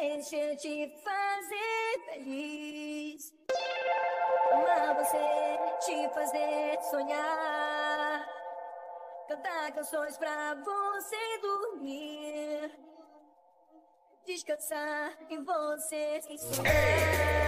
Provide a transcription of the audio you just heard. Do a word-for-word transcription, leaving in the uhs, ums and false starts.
deixa te fazer feliz. Amar você, te fazer sonhar. Cantar canções pra você dormir. Descansar em você sem sonhar.